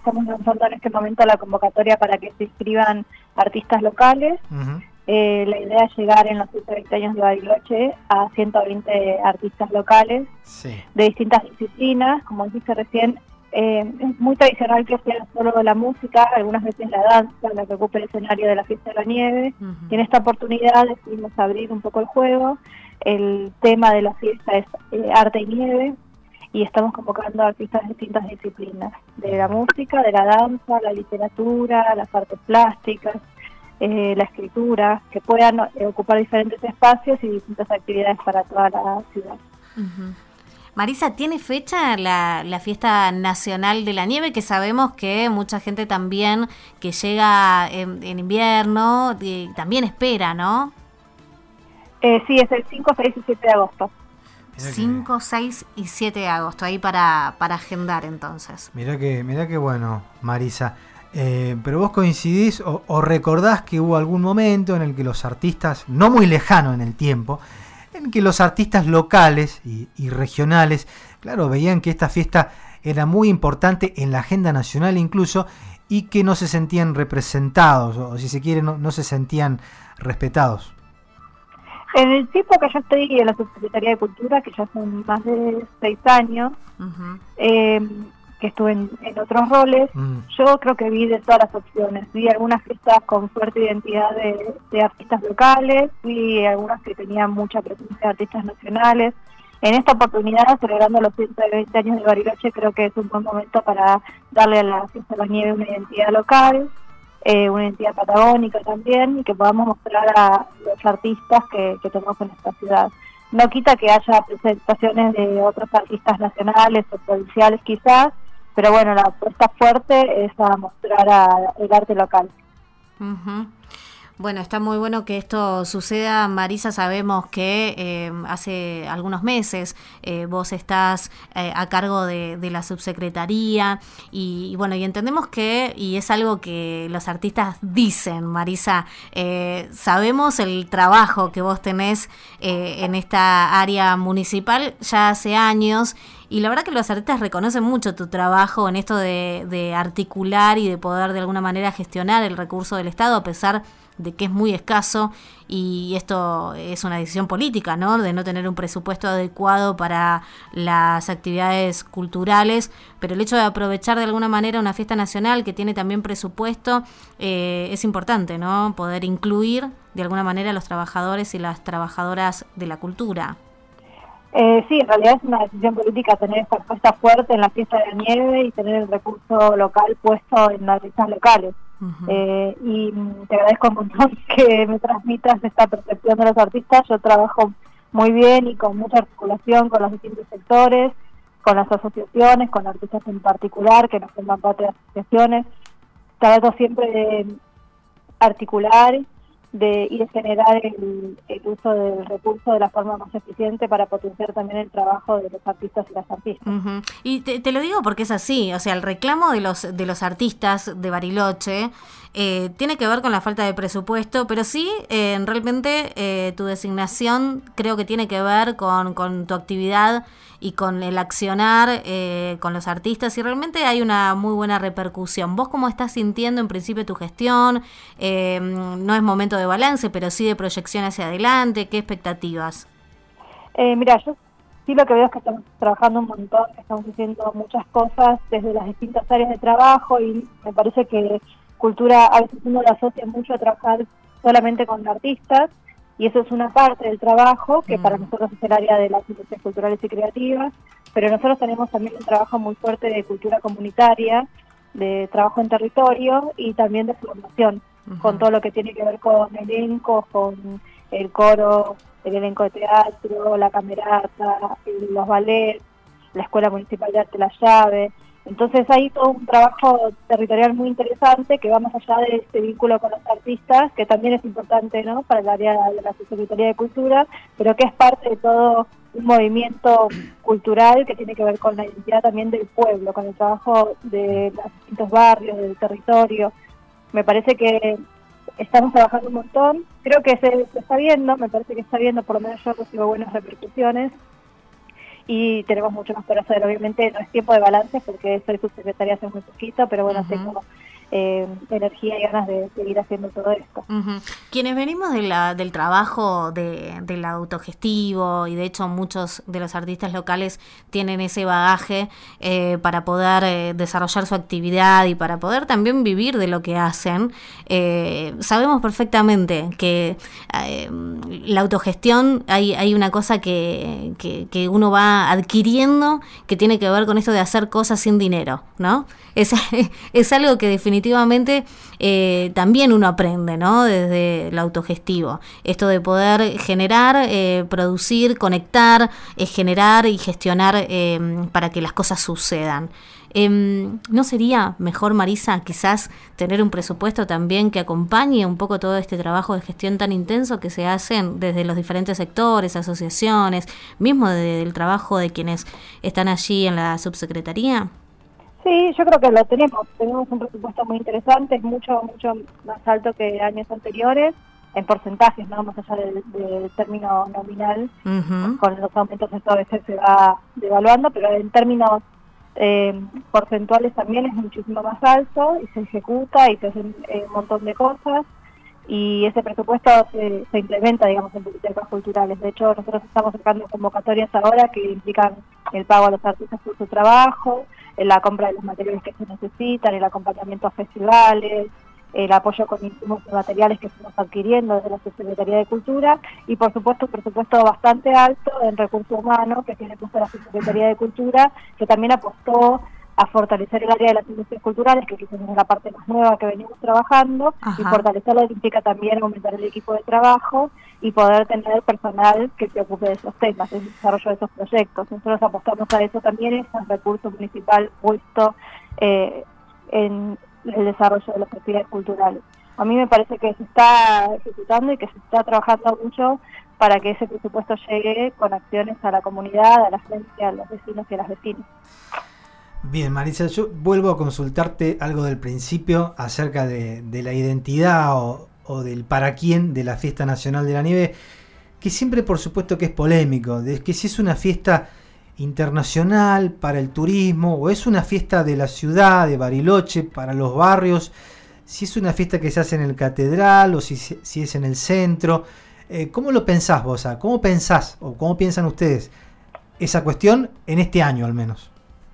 estamos lanzando en este momento la convocatoria para que se inscriban artistas locales. Uh-huh. La idea es llegar en los 120 años de Bariloche a 120 artistas locales, sí, de distintas disciplinas. Como dije recién, es muy tradicional que sea solo la música, algunas veces la danza, la que ocupa el escenario de la Fiesta de la Nieve. uh-huh. Y en esta oportunidad decidimos abrir un poco el juego. El tema de la fiesta es arte y nieve, y estamos convocando a artistas de distintas disciplinas, de la música, de la danza, la literatura, las artes plásticas, la escritura, que puedan ocupar diferentes espacios y distintas actividades para toda la ciudad. Uh-huh. Marisa, ¿tiene fecha la Fiesta Nacional de la Nieve? Que sabemos que mucha gente también que llega en invierno también espera, ¿no? Sí, es el 5, 6 y 7 de agosto. 5, 6 y 7 de agosto, ahí para agendar entonces. Mirá que bueno, Marisa. Pero vos coincidís o recordás que hubo algún momento en el que los artistas, no muy lejano en el tiempo, en que los artistas locales y regionales, claro, veían que esta fiesta era muy importante en la agenda nacional incluso, y que no se sentían representados, o si se quiere, no se sentían respetados. En el tiempo que yo estoy en la Subsecretaría de Cultura, que ya son más de 6 años, Uh-huh. Que estuve en otros roles, yo creo que vi de todas las opciones. Vi algunas fiestas con fuerte identidad de artistas locales, vi algunas que tenían mucha presencia de artistas nacionales. En esta oportunidad, celebrando los 120 años de Bariloche, creo que es un buen momento para darle a la Fiesta de la Nieve una identidad local, una identidad patagónica también, y que podamos mostrar a los artistas que tenemos en esta ciudad. No quita que haya presentaciones de otros artistas nacionales o provinciales quizás, pero bueno, la apuesta fuerte es a mostrar el arte local. Uh-huh. Bueno, está muy bueno que esto suceda, Marisa. Sabemos que hace algunos meses vos estás a cargo de la subsecretaría y bueno, y entendemos que, y es algo que los artistas dicen, Marisa, sabemos el trabajo que vos tenés en esta área municipal ya hace años. Y la verdad que los artistas reconocen mucho tu trabajo en esto de articular y de poder de alguna manera gestionar el recurso del Estado, a pesar de que es muy escaso, y esto es una decisión política, ¿no? De no tener un presupuesto adecuado para las actividades culturales, pero el hecho de aprovechar de alguna manera una fiesta nacional que tiene también presupuesto es importante, ¿no? Poder incluir de alguna manera a los trabajadores y las trabajadoras de la cultura. Sí, en realidad es una decisión política tener esta apuesta fuerte en la Fiesta de la Nieve y tener el recurso local puesto en las fiestas locales. Uh-huh. Y te agradezco un montón que me transmitas esta percepción de los artistas. Yo trabajo muy bien y con mucha articulación con los distintos sectores, con las asociaciones, con artistas en particular que nos forman parte de asociaciones. Trato siempre de articular y de generar el uso del recurso de la forma más eficiente para potenciar también el trabajo de los artistas y las artistas. Uh-huh. Y te lo digo porque es así, o sea, el reclamo de los artistas de Bariloche tiene que ver con la falta de presupuesto, pero sí, realmente tu designación creo que tiene que ver con tu actividad y con el accionar con los artistas, y realmente hay una muy buena repercusión. ¿Vos cómo estás sintiendo en principio tu gestión? No es momento de balance, pero sí de proyección hacia adelante. ¿Qué expectativas? Mira, yo sí lo que veo es que estamos trabajando un montón, que estamos haciendo muchas cosas desde las distintas áreas de trabajo, y me parece que cultura a veces uno lo asocia mucho a trabajar solamente con artistas, y eso es una parte del trabajo que para nosotros es el área de las industrias culturales y creativas, pero nosotros tenemos también un trabajo muy fuerte de cultura comunitaria, de trabajo en territorio y también de formación, con todo lo que tiene que ver con elencos, con el coro, el elenco de teatro, la camerata, los ballets, la Escuela Municipal de Arte La Llave. Entonces hay todo un trabajo territorial muy interesante que va más allá de este vínculo con los artistas, que también es importante, ¿no?, para el área de la Subsecretaría de Cultura, pero que es parte de todo un movimiento cultural que tiene que ver con la identidad también del pueblo, con el trabajo de los distintos barrios, del territorio. Me parece que estamos trabajando un montón, creo que se está viendo, me parece que está viendo, por lo menos yo recibo buenas repercusiones. y tenemos mucho más por hacer. Obviamente no es tiempo de balance porque soy subsecretaria hace muy poquito, pero bueno, tengo energía y ganas de seguir haciendo todo esto. Quienes venimos del trabajo del autogestivo, y de hecho muchos de los artistas locales tienen ese bagaje para poder desarrollar su actividad y para poder también vivir de lo que hacen, sabemos perfectamente que la autogestión, hay una cosa que uno va adquiriendo que tiene que ver con esto de hacer cosas sin dinero, ¿no? Es algo que definitivamente también uno aprende, ¿no? Desde el autogestivo. Esto de poder generar, producir, conectar, generar y gestionar para que las cosas sucedan. ¿No sería mejor, Marisa, quizás tener un presupuesto también que acompañe un poco todo este trabajo de gestión tan intenso que se hacen desde los diferentes sectores, asociaciones, mismo del trabajo de quienes están allí en la subsecretaría? Sí, yo creo que lo tenemos un presupuesto muy interesante, es mucho más alto que años anteriores, en porcentajes, ¿no? Más allá del término nominal, con los aumentos esto a veces se va devaluando, pero en términos porcentuales también es muchísimo más alto y se ejecuta y se hacen un montón de cosas, y ese presupuesto se implementa, digamos, en bibliotecas culturales. De hecho, nosotros estamos sacando convocatorias ahora que implican el pago a los artistas por su trabajo, la compra de los materiales que se necesitan, el acompañamiento a festivales, el apoyo con insumos y materiales que estamos adquiriendo desde la Subsecretaría de Cultura, y por supuesto un presupuesto bastante alto en recursos humanos que tiene puesto la Subsecretaría de Cultura, que también apostó a fortalecer el área de las industrias culturales, que quizás es la parte más nueva que venimos trabajando, y fortalecerlo implica también aumentar el equipo de trabajo y poder tener personal que se ocupe de esos temas, del desarrollo de esos proyectos. Nosotros apostamos a eso también, es un recurso municipal puesto en el desarrollo de las actividades culturales. A mí me parece que se está ejecutando y que se está trabajando mucho para que ese presupuesto llegue con acciones a la comunidad, a la gente, a los vecinos y a las vecinas. Bien, Marisa, yo vuelvo a consultarte algo del principio acerca de la identidad o del para quién de la Fiesta Nacional de la Nieve, que siempre por supuesto que es polémico, de que si es una fiesta internacional para el turismo o es una fiesta de la ciudad, de Bariloche, para los barrios, si es una fiesta que se hace en el Catedral o si es en el centro. ¿Cómo lo pensás vos? ¿Cómo pensás o cómo piensan ustedes esa cuestión en este año al menos?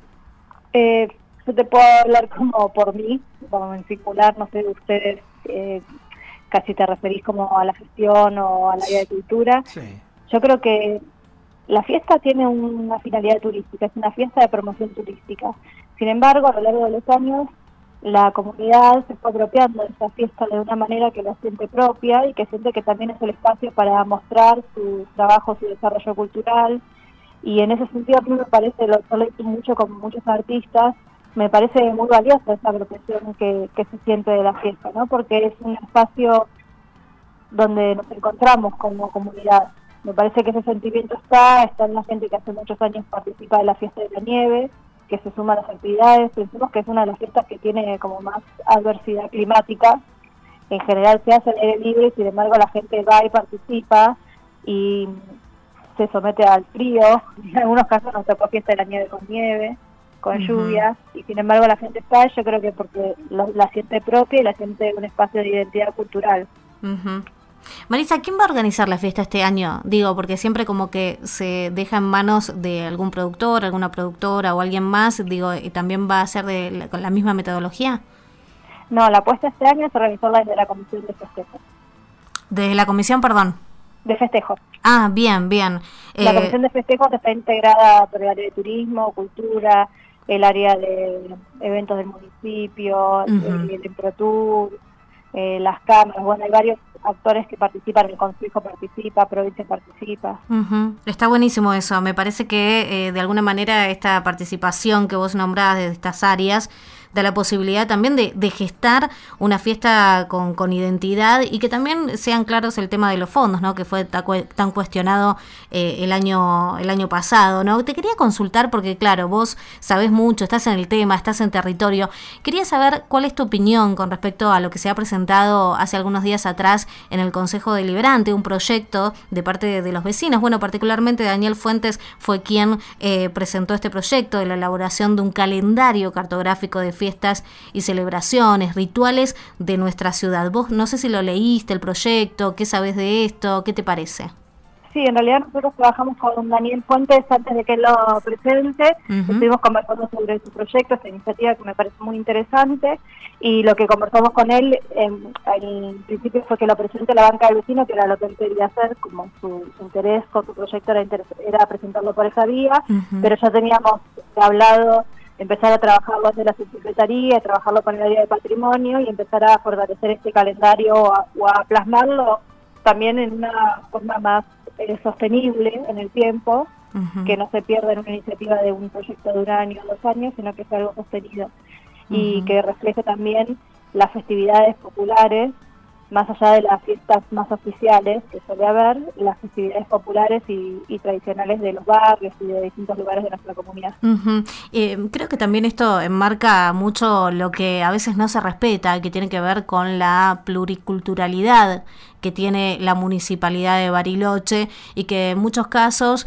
Yo te puedo hablar como por mí, como en circular, no sé de ustedes, casi te referís como a la gestión o al área de cultura. Sí. Yo creo que la fiesta tiene una finalidad turística, es una fiesta de promoción turística. Sin embargo, a lo largo de los años, la comunidad se fue apropiando de esa fiesta de una manera que la siente propia y que siente que también es el espacio para mostrar su trabajo, su desarrollo cultural. Y en ese sentido a mí me parece, lo hice mucho con muchos artistas, me parece muy valiosa esa apropiación que se siente de la fiesta, ¿no? Porque es un espacio donde nos encontramos como comunidad. Me parece que ese sentimiento está en la gente que hace muchos años participa de la fiesta de la nieve, que se suma a las actividades. Pensemos que es una de las fiestas que tiene como más adversidad climática. En general se hace al aire libre y sin embargo la gente va y participa y se somete al frío. En algunos casos nos tocó fiesta de la nieve con nieve, con lluvia, y sin embargo la gente está, yo creo que porque la siente propia y la siente un espacio de identidad cultural. Marisa, ¿quién va a organizar la fiesta este año? Digo, porque siempre como que se deja en manos de algún productor, alguna productora o alguien más, digo, ¿y también va a ser con la misma metodología? No, la apuesta este año es organizarla desde la Comisión de Festejos. ¿Desde la Comisión, perdón? De Festejos. Ah, bien. La Comisión de Festejos está integrada por el área de turismo, cultura, el área de eventos del municipio, el Improtur, las cámaras. Bueno, hay varios actores que participan, el Consejo participa, provincia participa. Está buenísimo eso. Me parece que de alguna manera esta participación que vos nombrás de estas áreas da la posibilidad también de gestar una fiesta con identidad y que también sean claros el tema de los fondos, ¿no? Que fue tan cuestionado el año pasado, ¿no? Te quería consultar porque, claro, vos sabés mucho, estás en el tema, estás en territorio. Quería saber cuál es tu opinión con respecto a lo que se ha presentado hace algunos días atrás en el Consejo Deliberante, un proyecto de parte de los vecinos. Bueno, particularmente Daniel Fuentes fue quien presentó este proyecto de la elaboración de un calendario cartográfico de fiestas y celebraciones, rituales de nuestra ciudad. Vos no sé si lo leíste el proyecto, ¿qué sabés de esto? ¿Qué te parece? Sí, en realidad nosotros trabajamos con Daniel Fuentes antes de que él lo presente. Estuvimos conversando sobre su proyecto, esta iniciativa que me parece muy interesante, y lo que conversamos con él al principio fue que lo presente la banca del vecino, que era lo que él quería hacer, como su interés con su proyecto era presentarlo por esa vía, pero ya teníamos hablado empezar a trabajarlo desde la subsecretaría, trabajarlo con el área de patrimonio y empezar a fortalecer este calendario o a plasmarlo también en una forma más sostenible en el tiempo, que no se pierda en una iniciativa de un proyecto de 1 año o 2 años, sino que sea algo sostenido y que refleje también las festividades populares, más allá de las fiestas más oficiales que suele haber, las festividades populares y tradicionales de los barrios y de distintos lugares de nuestra comunidad. Creo que también esto enmarca mucho lo que a veces no se respeta, que tiene que ver con la pluriculturalidad que tiene la Municipalidad de Bariloche y que en muchos casos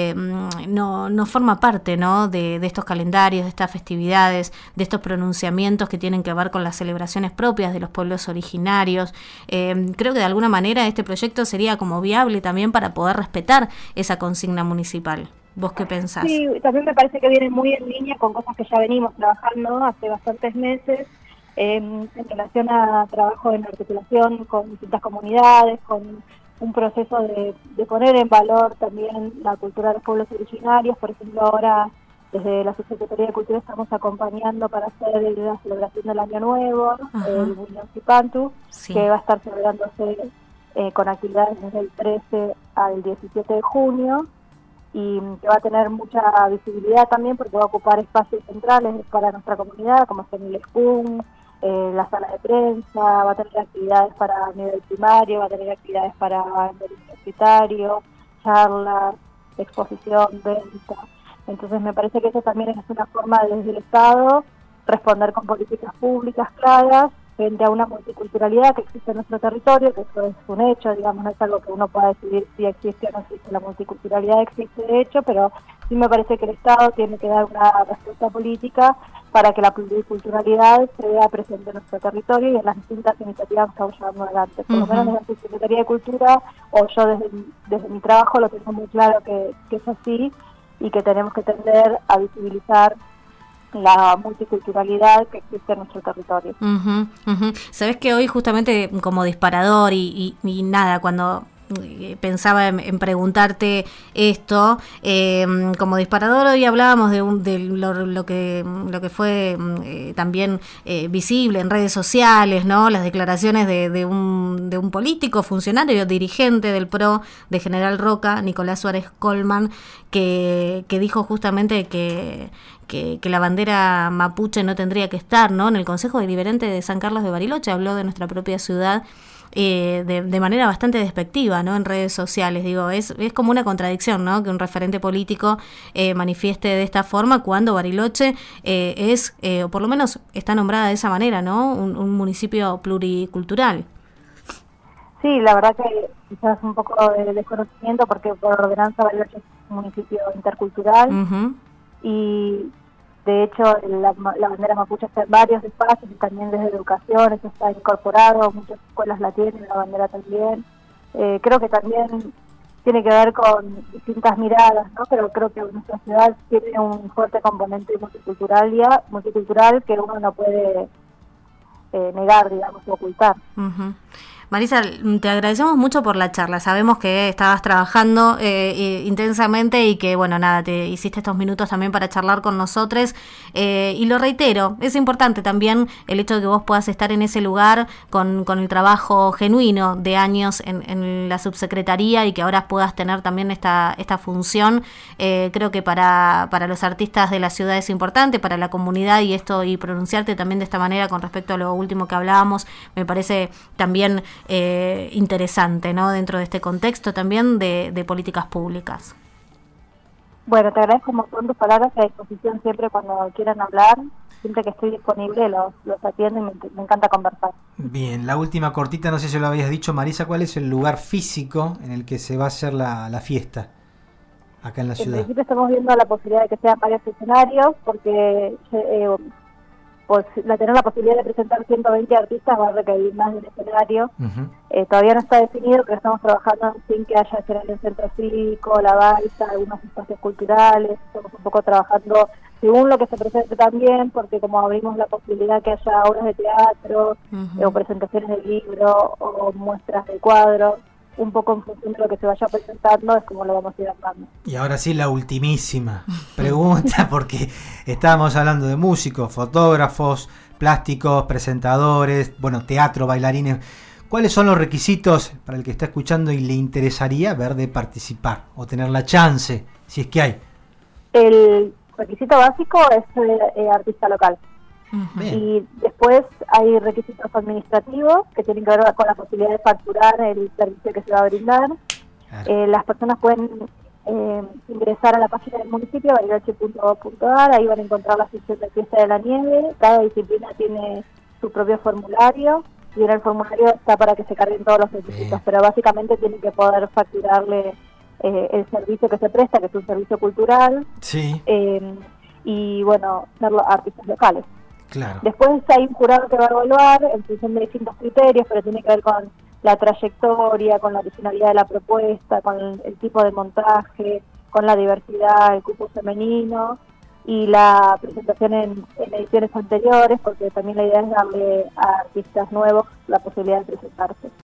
no forma parte, ¿no? de estos calendarios, de estas festividades, de estos pronunciamientos que tienen que ver con las celebraciones propias de los pueblos originarios. Creo que de alguna manera este proyecto sería como viable también para poder respetar esa consigna municipal. ¿Vos qué pensás? Sí, también me parece que viene muy en línea con cosas que ya venimos trabajando hace bastantes meses, en relación a trabajo en articulación con distintas comunidades, con un proceso de poner en valor también la cultura de los pueblos originarios. Por ejemplo, ahora desde la Subsecretaría de Cultura estamos acompañando para hacer la celebración del Año Nuevo, el Muñoz sí, que va a estar celebrándose con actividades desde el 13 al 17 de junio y que va a tener mucha visibilidad también porque va a ocupar espacios centrales para nuestra comunidad, como es el SPUN, la sala de prensa, va a tener actividades para nivel primario, va a tener actividades para nivel universitario, charlas, exposición, venta. Entonces me parece que eso también es una forma desde el Estado responder con políticas públicas claras frente a una multiculturalidad que existe en nuestro territorio, que eso es un hecho, digamos, no es algo que uno pueda decidir si existe o no existe. La multiculturalidad existe de hecho, pero sí me parece que el Estado tiene que dar una respuesta política para que la pluriculturalidad se vea presente en nuestro territorio y en las distintas iniciativas que estamos llevando adelante. Por lo menos desde la Subsecretaría de Cultura, o yo desde mi trabajo lo tengo muy claro que es así y que tenemos que tender a visibilizar la multiculturalidad que existe en nuestro territorio. Sabés que hoy justamente como disparador y nada, cuando pensaba en preguntarte esto, como disparador hoy hablábamos de lo que fue también visible en redes sociales, ¿no? Las declaraciones de un político, funcionario, dirigente del PRO de General Roca, Nicolás Suárez Colman, que dijo justamente que la bandera mapuche no tendría que estar, ¿no? En el Consejo Deliberante de San Carlos de Bariloche habló de nuestra propia ciudad de manera bastante despectiva, ¿no? En redes sociales, digo, es como una contradicción, ¿no? Que un referente político manifieste de esta forma cuando Bariloche o por lo menos está nombrada de esa manera, ¿no? Un municipio pluricultural. Sí, la verdad que quizás un poco de desconocimiento porque por ordenanza Bariloche es un municipio intercultural y de hecho la bandera mapuche está en varios espacios y también desde educación, eso está incorporado, muchas escuelas la tienen, la bandera también. Creo que también tiene que ver con distintas miradas, ¿no? Pero creo que nuestra ciudad tiene un fuerte componente multicultural que uno no puede negar, digamos, o ocultar. Marisa, te agradecemos mucho por la charla. Sabemos que estabas trabajando intensamente y que, bueno, nada, te hiciste estos minutos también para charlar con nosotros. Y lo reitero, es importante también el hecho de que vos puedas estar en ese lugar con el trabajo genuino de años en la subsecretaría y que ahora puedas tener también esta función. Creo que para los artistas de la ciudad es importante, para la comunidad y pronunciarte también de esta manera con respecto a lo último que hablábamos, me parece también interesante, ¿no? Dentro de este contexto también de políticas públicas. Bueno, te agradezco un montón tus palabras, a disposición siempre cuando quieran hablar, siempre que estoy disponible los atiendo y me encanta conversar. Bien, la última cortita, no sé si lo habías dicho, Marisa, ¿cuál es el lugar físico en el que se va a hacer la fiesta acá en la ciudad? En principio estamos viendo la posibilidad de que sean varios escenarios, porque tener la posibilidad de presentar 120 artistas va a requerir más de un escenario. Todavía no está definido, pero estamos trabajando sin que haya escenario en el centro cívico, la Baiza, algunos espacios culturales. Estamos un poco trabajando según lo que se presente también, porque como abrimos la posibilidad que haya obras de teatro, o presentaciones de libros, o muestras de cuadros, un poco en función de lo que se vaya presentando es como lo vamos a ir armando. Y ahora sí la ultimísima pregunta, porque estábamos hablando de músicos, fotógrafos, plásticos, presentadores, bueno, teatro, bailarines. ¿Cuáles son los requisitos para el que está escuchando y le interesaría ver de participar o tener la chance, si es que hay? El requisito básico es ser artista local. Y después hay requisitos administrativos que tienen que ver con la posibilidad de facturar el servicio que se va a brindar. Claro. Las personas pueden ingresar a la página del municipio, bariloche.gov.ar, ahí van a encontrar la sección de fiesta de la nieve. Cada disciplina tiene su propio formulario y en el formulario está para que se carguen todos los requisitos, pero básicamente tienen que poder facturarle el servicio que se presta, que es un servicio cultural, y bueno, ser artistas locales. Claro. Después hay un jurado que va a evaluar en función de distintos criterios, pero tiene que ver con la trayectoria, con la originalidad de la propuesta, con el tipo de montaje, con la diversidad, el cupo femenino y la presentación en ediciones anteriores, porque también la idea es darle a artistas nuevos la posibilidad de presentarse.